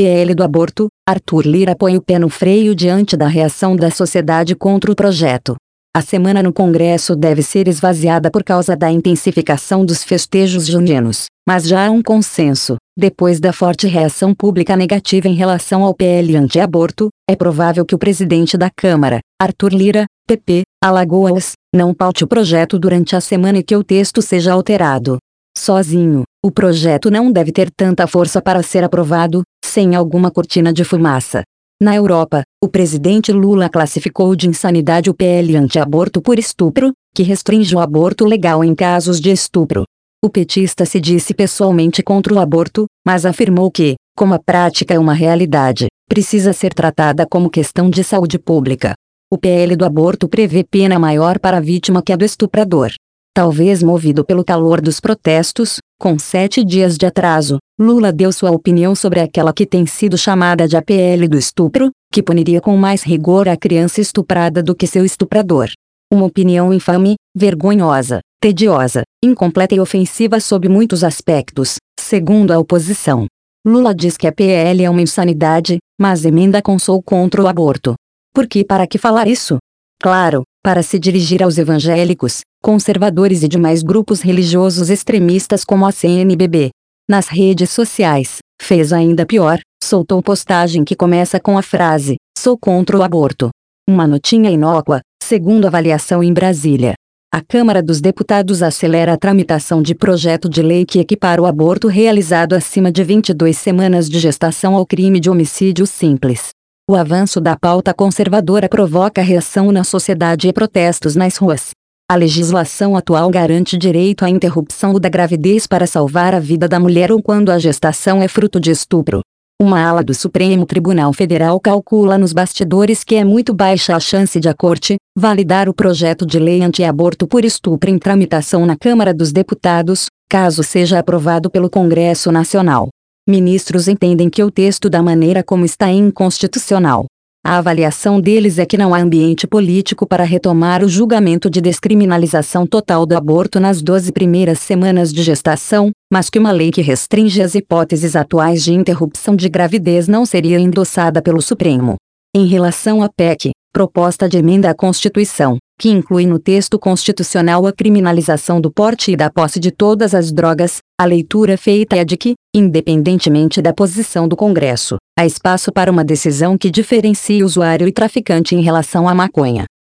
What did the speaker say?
PL do aborto, Arthur Lira põe o pé no freio diante da reação da sociedade contra o projeto. A semana no Congresso deve ser esvaziada por causa da intensificação dos festejos juninos, mas já há um consenso. Depois da forte reação pública negativa em relação ao PL anti-aborto, é provável que o presidente da Câmara, Arthur Lira, PP, Alagoas, não paute o projeto durante a semana e que o texto seja alterado. Sozinho, o projeto não deve ter tanta força para ser aprovado, sem alguma cortina de fumaça. Na Europa, o presidente Lula classificou de insanidade o PL anti-aborto por estupro, que restringe o aborto legal em casos de estupro. O petista se disse pessoalmente contra o aborto, mas afirmou que, como a prática é uma realidade, precisa ser tratada como questão de saúde pública. O PL do aborto prevê pena maior para a vítima que a do estuprador. Talvez movido pelo calor dos protestos, com 7 dias de atraso, Lula deu sua opinião sobre aquela que tem sido chamada de a PL do estupro, que puniria com mais rigor a criança estuprada do que seu estuprador. Uma opinião infame, vergonhosa, tediosa, incompleta e ofensiva sob muitos aspectos, segundo a oposição. Lula diz que a PL é uma insanidade, mas emenda com sou contra o aborto. Por que para que falar isso? Claro, para se dirigir aos evangélicos, conservadores e demais grupos religiosos extremistas como a CNBB. Nas redes sociais, fez ainda pior, soltou postagem que começa com a frase, sou contra o aborto. Uma notinha inócua, segundo avaliação em Brasília. A Câmara dos Deputados acelera a tramitação de projeto de lei que equipara o aborto realizado acima de 22 semanas de gestação ao crime de homicídio simples. O avanço da pauta conservadora provoca reação na sociedade e protestos nas ruas. A legislação atual garante direito à interrupção da gravidez para salvar a vida da mulher ou quando a gestação é fruto de estupro. Uma ala do Supremo Tribunal Federal calcula nos bastidores que é muito baixa a chance de a Corte validar o projeto de lei anti-aborto por estupro em tramitação na Câmara dos Deputados, caso seja aprovado pelo Congresso Nacional. Ministros entendem que o texto da maneira como está é inconstitucional. A avaliação deles é que não há ambiente político para retomar o julgamento de descriminalização total do aborto nas 12 primeiras semanas de gestação, mas que uma lei que restringe as hipóteses atuais de interrupção de gravidez não seria endossada pelo Supremo. Em relação à PEC, proposta de emenda à Constituição, que inclui no texto constitucional a criminalização do porte e da posse de todas as drogas, a leitura feita é de que, independentemente da posição do Congresso, há espaço para uma decisão que diferencie usuário e traficante em relação à maconha.